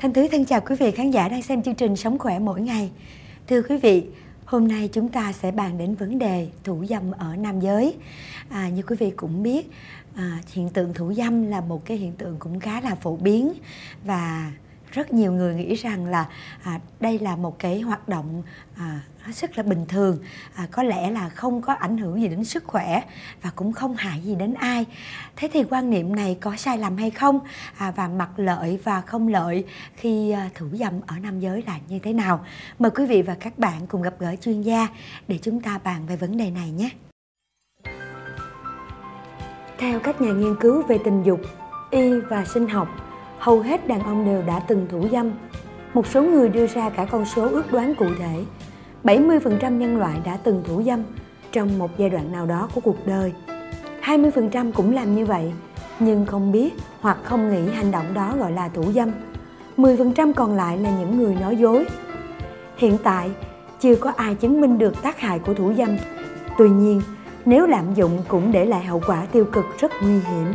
Thanh Thúy thân chào quý vị khán giả đang xem chương trình Sống Khỏe Mỗi Ngày. Thưa quý vị, hôm nay chúng ta sẽ bàn đến vấn đề thủ dâm ở nam giới. Như quý vị cũng biết, hiện tượng thủ dâm là một cái hiện tượng cũng khá là phổ biến và rất nhiều người nghĩ rằng là đây là một cái hoạt động hết sức là bình thường, có lẽ là không có ảnh hưởng gì đến sức khỏe và cũng không hại gì đến ai. Thế thì quan niệm này có sai lầm hay không, và mặt lợi và không lợi khi thủ dâm ở nam giới là như thế nào? Mời quý vị và các bạn cùng gặp gỡ chuyên gia để chúng ta bàn về vấn đề này nhé. Theo các nhà nghiên cứu về tình dục, y và sinh học, hầu hết đàn ông đều đã từng thủ dâm. Một số người đưa ra cả con số ước đoán cụ thể. 70% nhân loại đã từng thủ dâm trong một giai đoạn nào đó của cuộc đời. 20% cũng làm như vậy, nhưng không biết hoặc không nghĩ hành động đó gọi là thủ dâm. 10% còn lại là những người nói dối. Hiện tại, chưa có ai chứng minh được tác hại của thủ dâm. Tuy nhiên, nếu lạm dụng cũng để lại hậu quả tiêu cực rất nguy hiểm.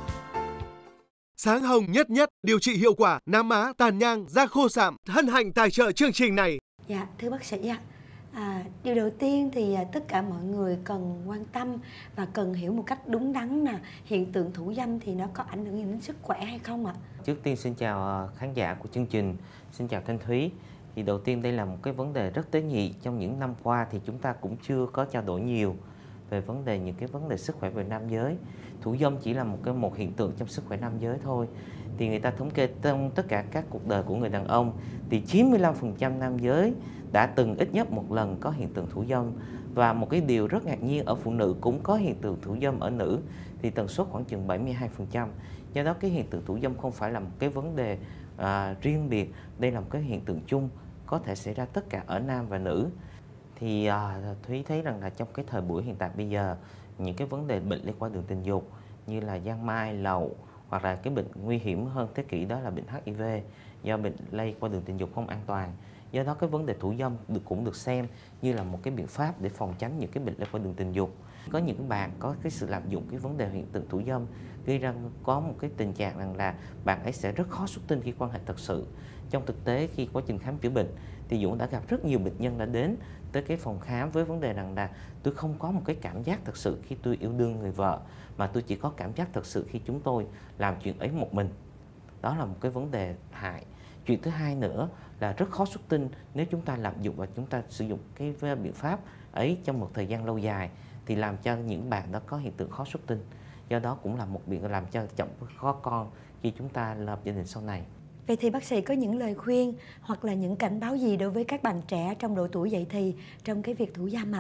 Sáng Hồng Nhất Nhất điều trị hiệu quả nám má, tàn nhang, da khô sạm, hân hạnh tài trợ chương trình này. Dạ, thưa bác sĩ ạ, điều đầu tiên thì tất cả mọi người cần quan tâm và cần hiểu một cách đúng đắn là hiện tượng thủ dâm thì nó có ảnh hưởng gì đến sức khỏe hay không ạ? Trước tiên xin chào khán giả của chương trình, xin chào Thanh Thúy. Thì đầu tiên đây là một cái vấn đề rất tế nhị. Trong những năm qua thì chúng ta cũng chưa có trao đổi nhiều về những cái vấn đề sức khỏe về nam giới. Thủ dâm chỉ là một hiện tượng trong sức khỏe nam giới thôi. Thì người ta thống kê trong tất cả các cuộc đời của người đàn ông thì 95% nam giới đã từng ít nhất một lần có hiện tượng thủ dâm. Và một cái điều rất ngạc nhiên, ở phụ nữ cũng có hiện tượng thủ dâm ở nữ thì tần suất khoảng chừng 72%. Do đó cái hiện tượng thủ dâm không phải là một cái vấn đề riêng biệt, đây là một cái hiện tượng chung có thể xảy ra tất cả ở nam và nữ. Thì Thúy thấy rằng là trong cái thời buổi hiện tại bây giờ, những cái vấn đề bệnh liên quan đường tình dục như là giang mai, lậu hoặc là cái bệnh nguy hiểm hơn thế kỷ đó là bệnh HIV do bệnh lây qua đường tình dục không an toàn. Do đó cái vấn đề thủ dâm cũng được xem như là một cái biện pháp để phòng tránh những cái bệnh lây qua đường tình dục. Có những bạn có cái sự lạm dụng cái vấn đề hiện tượng thủ dâm gây ra có một cái tình trạng rằng là bạn ấy sẽ rất khó xuất tinh khi quan hệ thật sự. Trong thực tế khi quá trình khám chữa bệnh thì Dũng đã gặp rất nhiều bệnh nhân đã đến tới cái phòng khám với vấn đề rằng là tôi không có một cái cảm giác thật sự khi tôi yêu đương người vợ, mà tôi chỉ có cảm giác thật sự khi chúng tôi làm chuyện ấy một mình. Đó là một cái vấn đề hại. Chuyện thứ hai nữa là rất khó xuất tinh nếu chúng ta lạm dụng và chúng ta sử dụng cái biện pháp ấy trong một thời gian lâu dài thì làm cho những bạn đó có hiện tượng khó xuất tinh. Do đó cũng là một biện làm cho chậm có con khi chúng ta lập gia đình sau này. Vậy thì bác sĩ có những lời khuyên hoặc là những cảnh báo gì đối với các bạn trẻ trong độ tuổi dậy thì trong cái việc thủ dâm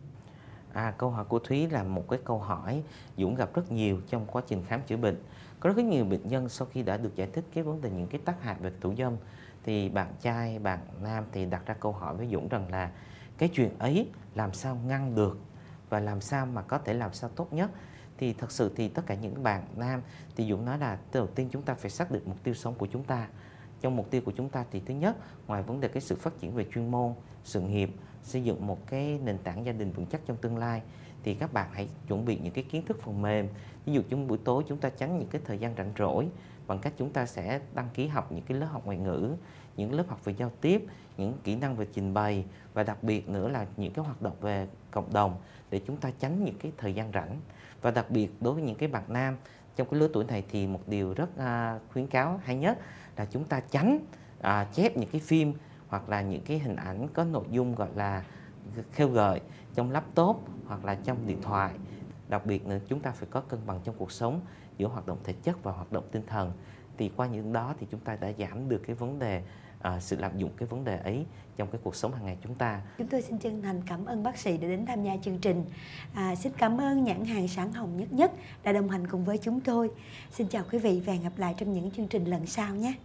ạ? Câu hỏi của Thúy là một cái câu hỏi Dũng gặp rất nhiều trong quá trình khám chữa bệnh. Có rất nhiều bệnh nhân sau khi đã được giải thích cái vấn đề những cái tác hại về thủ dâm thì bạn trai, bạn nam thì đặt ra câu hỏi với Dũng rằng là cái chuyện ấy làm sao ngăn được và làm sao mà có thể làm sao tốt nhất. Thì thật sự thì tất cả những bạn nam thì Dũng nói là đầu tiên chúng ta phải xác định mục tiêu sống của chúng ta. Trong mục tiêu của chúng ta thì thứ nhất, ngoài vấn đề cái sự phát triển về chuyên môn, sự nghiệp, xây dựng một cái nền tảng gia đình vững chắc trong tương lai thì các bạn hãy chuẩn bị những cái kiến thức phần mềm. Ví dụ trong buổi tối chúng ta tránh những cái thời gian rảnh rỗi bằng cách chúng ta sẽ đăng ký học những cái lớp học ngoại ngữ, những lớp học về giao tiếp, những kỹ năng về trình bày và đặc biệt nữa là những cái hoạt động về cộng đồng để chúng ta tránh những cái thời gian rảnh. Và đặc biệt đối với những cái bạn nam trong cái lứa tuổi này thì một điều rất khuyến cáo hay nhất là chúng ta tránh chép những cái phim hoặc là những cái hình ảnh có nội dung gọi là khêu gợi trong laptop hoặc là trong điện thoại. Đặc biệt nữa chúng ta phải có cân bằng trong cuộc sống giữa hoạt động thể chất và hoạt động tinh thần. Thì qua những đó thì chúng ta đã giảm được cái vấn đề sự lạm dụng cái vấn đề ấy trong cái cuộc sống hàng ngày chúng ta. Chúng tôi xin chân thành cảm ơn bác sĩ đã đến tham gia chương trình. Xin cảm ơn nhãn hàng Sáng Hồng Nhất Nhất đã đồng hành cùng với chúng tôi. Xin chào quý vị và hẹn gặp lại trong những chương trình lần sau nhé.